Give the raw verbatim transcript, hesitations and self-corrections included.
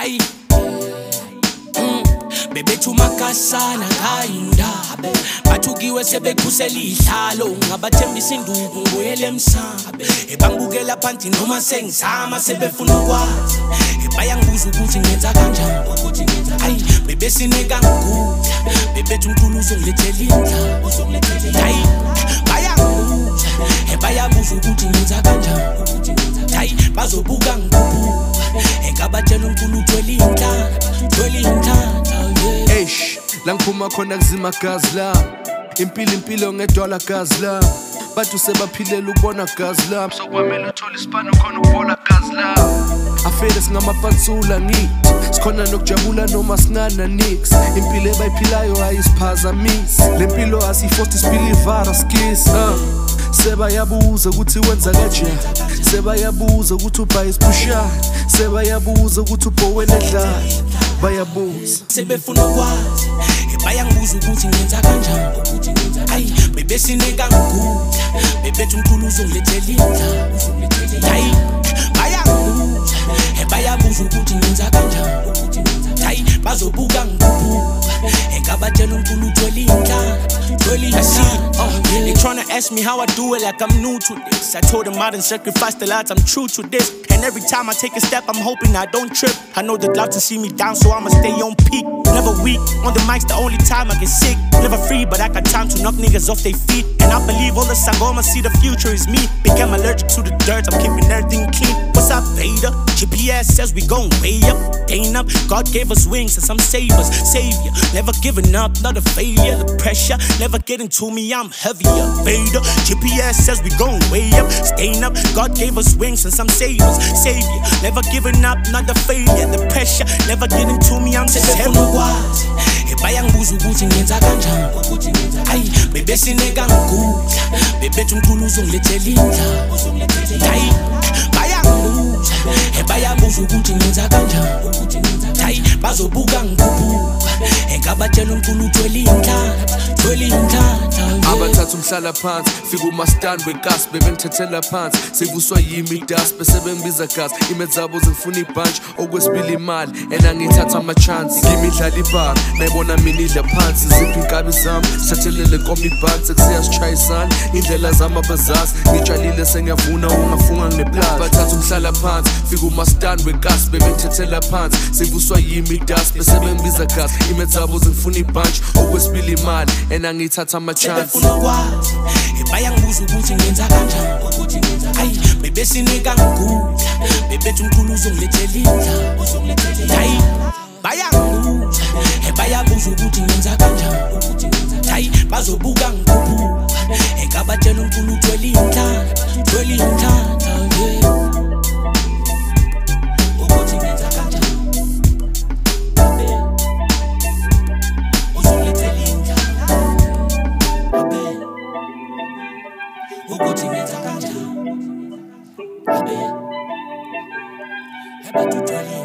Hayi bebethu makasana ngayindabe bathukiwe sebekhusela ihlalo ngabathembisa induku ngoyele emsabe ebangukela phansi noma sengizama sebefuna ukwazi bayangibuza ukuthi ngenza kanjani ukuthi ngenza hayi bebesineka ngikudla bebethu umkhulu uzongilethela indla uzongilethela hayi bayangibuza bayabuza ukuthi ngenza kanjani ukuthi ngenza hayi bazobuka ngikuphuka engabatshela umkhulu uthwele indla uthwele indla. Eish, la ngiphuma khona kuzima gazi la impilo impilo ngedwala gazi la bathu sebaphilela ukubona gazi la sokwamela uthola isipano khona ukubola gazi la afele singamapansula ngithi sikhona nokujabula noma singana nix impilo ebayiphilayo ayisiphazamisi lempilo asiforce isipilivara skis uh. Seba yabuza ukuthi wenza kanjani seba yabuza ukuthi ubha isipushana seba yabuza ukuthi ubhowele edlala bayabuza sebefuna ukwazi bayangibuza ukuthi ngenza kanjani ukuthi ngenza hayi bebesineka ngikudla bebethu umkhulu uzongilethela indla uzongilethela hayi bayangibuza bayabuza ukuthi ngenza kanjani ukuthi ngenza hayi bazobuka ngikuphuka engabatshela umkhulu uthwele indla uthwele indla. They tryna ask me how I do it like I'm new to this. I told them I done sacrificed a lot, I'm true to this. And every time I take a step, I'm hoping I don't trip. I know they'd love to see me down, so I'ma stay on peak. Never weak, on the mic's the only time I get sick. Never free, but I got time to knock niggas off their feet. And I believe all the Sangoma see the future is me. Became allergic to the dirt, I'm keeping everything clean. What's up, Vader? G P S says we going way up, staying up. God gave us wings and some savers, savior. Never giving up, not a failure. The pressure never getting to me, I'm heavier. Vader, G P S says we going way up, staying up. God gave us wings and some savers, savior. Never giving up, not a failure. The pressure never getting to me, I'm just heavier. Bayangibuza ukuthi ngenza kanjani ukuthi ngenza hayi bebesineka ngikudla bebethu umkhulu uzongilethela indla uzongilethela hayi bayangibuza bayabuza ukuthi ngenza kanjani ukuthi ngenza hayi bazobuka ngikuphuka engabatshela umkhulu uthwele indla uthwele indla. Abathatha umhlala phansi fika umastand wegas bebengithethela phansi sevuswa yimi das bese bengibiza gas imeds zabo zingifuna ibunch okwesibili imali ena ngithatha ama chance ngimi idlala ibhanga nayibona mina idla phansi ziphi inkabi zami sithathelele nkomo ibhanki sekusiya sichayisana indlela zami abazazi ngitshalile sengiyavuna ungafunga ngineplan. Abathatha umhlala phansi fika umastand wegas bebengithethela phansi sevuswa yimi das bese bengibiza gas imeds zabo zingifuna ibunch okwesibili imali ena ngithatha ama chance ukwazi bayangibuza ukuthi ngenza kanjani ukuthi ngenza hayi bebesinika ngikudla bebethu umkhulu uzongilethela indla uzongilethela hayi bayangibuza bayabuza ukuthi ngenza kanjani ukuthi ngenza hayi bazobuka ngikuphuka engabatshela umkhulu uthwele indla uthwele indla ukuthi ngenza kanjani ukuthi ngenza kanjani abe heba tuthwele